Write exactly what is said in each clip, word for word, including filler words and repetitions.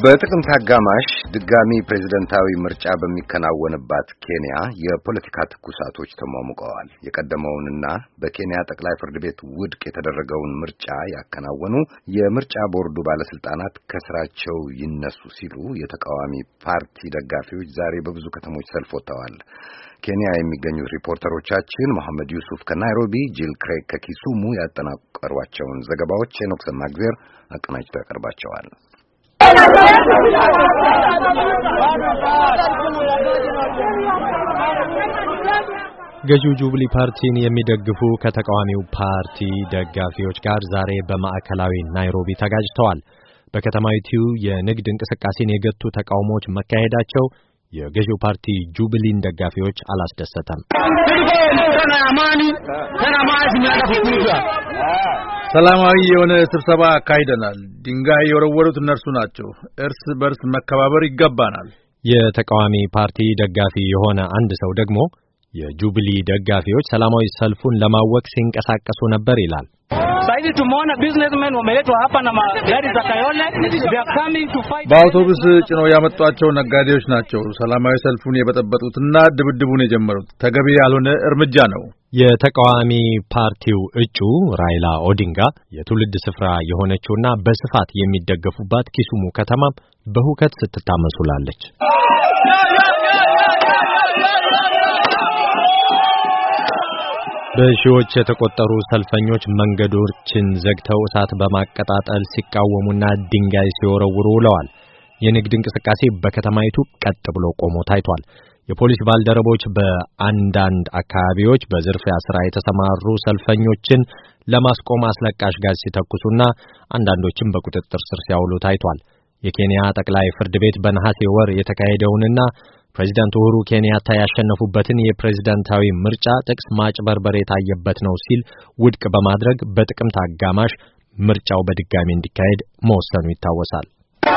በጥቅምት አጋማሽ ድጋሚ ፕሬዝዳንታዊ ምርጫ በሚከናወንባት ኬንያ የፖለቲካ ትኩሳቶች ተሟሙቀዋል። የቀደመውንና በኬንያ ጠቅላይ ፍርድ ቤት ውድቅ የተደረገውን ምርጫ ያከናወኑ የምርጫ ቦርዱ ባለስልጣናት ከስራቸው ይነሱ ሲሉ የተቃዋሚ ፓርቲ ደጋፊዎች ዛሬ በብዙ ከተሞች ሰልፍ ወጥተዋል። ኬንያ የሚገኙት ሪፖርተሮቻችን መሐመድ ዩሱፍ ከናይሮቢ፣ ጂል ክሬግ ከኪሱሙ ያጠናቀሯቸውን ዘገባዎች ሄኖክ ሰማግዜር አቀናጅቶ ያቀርባቸዋል። ገዢው ጁብሊ ፓርቲን የሚደግፉ ከተቃዋሚው ፓርቲ ደጋፊዎች ጋር ዛሬ በማዕከላዊ ናይሮቢ ተጋጭተዋል። በከተማይቱ የንግድ እንቅስቃሴን የገቱ ተቃውሞዎች መካሄዳቸው የገዢው ፓርቲ ጁብሊን ደጋፊዎች አላስደሰተም። ሰላማዊ የሆነ ስብሰባ አካሂደናል። ድንጋይ የወረወሩት እነርሱ ናቸው። እርስ በርስ መከባበር ይገባናል። የተቃዋሚ ፓርቲ ደጋፊ የሆነ አንድ ሰው ደግሞ የጁብሊ ደጋፊዎች ሰላማዊ ሰልፉን ለማወክ ሲንቀሳቀሱ ነበር ይላል። በአውቶቡስ ጭነው ያመጧቸው ነጋዴዎች ናቸው ሰላማዊ ሰልፉን የበጠበጡትና ድብድቡን የጀመሩት። ተገቢ ያልሆነ እርምጃ ነው። የተቃዋሚ ፓርቲው እጩ ራይላ ኦዲንጋ የትውልድ ስፍራ የሆነችውና በስፋት የሚደገፉባት ኪሱሙ ከተማ በሁከት ስትታመስ ውላለች። በሺዎች የተቆጠሩ ሰልፈኞች መንገዶችን ዘግተው እሳት በማቀጣጠል ሲቃወሙና ድንጋይ ሲወረውሩ ውለዋል። የንግድ እንቅስቃሴ በከተማይቱ ቀጥ ብሎ ቆሞ ታይቷል። የፖሊስ ባልደረቦች በአንዳንድ አካባቢዎች በዝርፊያ ስራ የተሰማሩ ሰልፈኞችን ለማስቆም አስለቃሽ ጋዝ ሲተኩሱና አንዳንዶችም በቁጥጥር ስር ሲያውሉ ታይቷል። የኬንያ ጠቅላይ ፍርድ ቤት በነሐሴ ወር የተካሄደውንና ፕሬዝዳንት ኡሁሩ ኬንያታ ያሸነፉበትን የፕሬዝዳንታዊ ምርጫ ጥቅስ ማጭበርበር የታየበት ነው ሲል ውድቅ በማድረግ በጥቅምት አጋማሽ ምርጫው በድጋሚ እንዲካሄድ መወሰኑ ይታወሳል።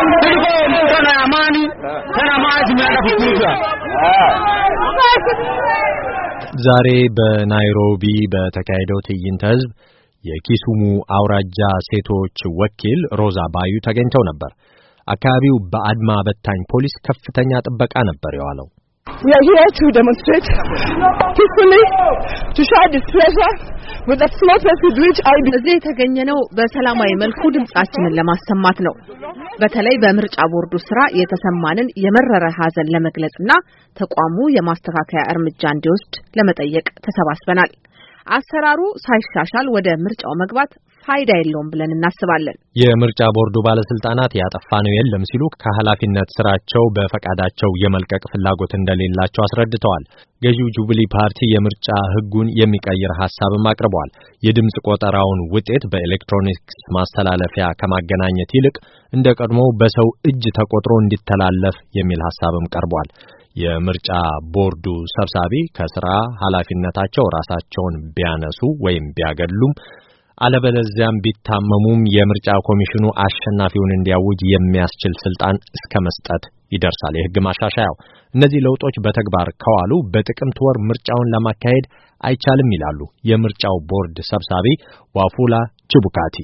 ዛሬ በናይሮቢ በተካሄደው ትዕይንተ ህዝብ የኪሱሙ አውራጃ ሴቶች ወኪል ሮዛ ባዩ ተገኝተው ነበር። አካባቢው በአድማ በታኝ ፖሊስ ከፍተኛ ጥበቃ ነበር የዋለው። We are here to demonstrate peacefully to show displeasure with the slow pace with which I እዚህ የተገኘነው በሰላማዊ መልኩ ድምጻችንን ለማሰማት ነው። በተለይ በምርጫ ቦርዱ ስራ የተሰማንን የመረረ ሐዘን ለመግለጽና ተቋሙ የማስተካከያ እርምጃ እንዲወስድ ለመጠየቅ ተሰባስበናል። አሰራሩ ሳይሻሻል ወደ ምርጫው መግባት ፋይዳ የለውም ብለን እናስባለን። የምርጫ ቦርዱ ባለስልጣናት ያጠፋነው የለም ሲሉ ከኃላፊነት ስራቸው በፈቃዳቸው የመልቀቅ ፍላጎት እንደሌላቸው አስረድተዋል። ገዢው ጁብሊ ፓርቲ የምርጫ ህጉን የሚቀይር ሐሳብም አቅርቧል። የድምጽ ቆጠራውን ውጤት በኤሌክትሮኒክስ ማስተላለፊያ ከማገናኘት ይልቅ እንደቀድሞው በሰው እጅ ተቆጥሮ እንዲተላለፍ የሚል ሐሳብም ቀርቧል። የምርጫ ቦርዱ ሰብሳቢ ከስራ ኃላፊነታቸው ራሳቸውን ቢያነሱ ወይም ቢያገሉም አለበለዚያም ቢታመሙም የምርጫ ኮሚሽኑ አሸናፊውን እንዲያውጅ የሚያስችል ስልጣን እስከ መስጠት ይደርሳል የህግ ማሻሻያው። እነዚህ ለውጦች በተግባር ከዋሉ በጥቅምት ወር ምርጫውን ለማካሄድ አይቻልም ይላሉ የምርጫው ቦርድ ሰብሳቢ ዋፉላ ቺቡካቲ።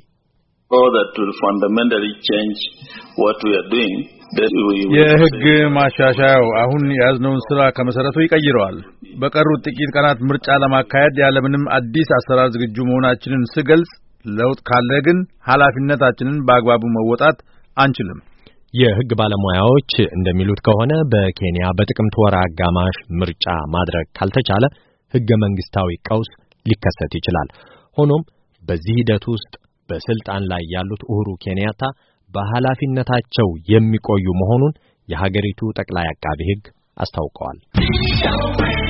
የህግ ማሻሻያው አሁን ያዝነውን ስራ ከመሰረቱ ይቀይረዋል። በቀሩት ጥቂት ቀናት ምርጫ ለማካሄድ ያለምንም አዲስ አሰራር ዝግጁ መሆናችንን ስገልጽ፣ ለውጥ ካለ ግን ኃላፊነታችንን በአግባቡ መወጣት አንችልም። የህግ ባለሙያዎች እንደሚሉት ከሆነ በኬንያ በጥቅምት ወር አጋማሽ ምርጫ ማድረግ ካልተቻለ ህገ መንግስታዊ ቀውስ ሊከሰት ይችላል። ሆኖም በዚህ ሂደት ውስጥ በስልጣን ላይ ያሉት ኡሁሩ ኬንያታ በኃላፊነታቸው የሚቆዩ መሆኑን የሀገሪቱ ጠቅላይ አቃቤ ህግ አስታውቀዋል።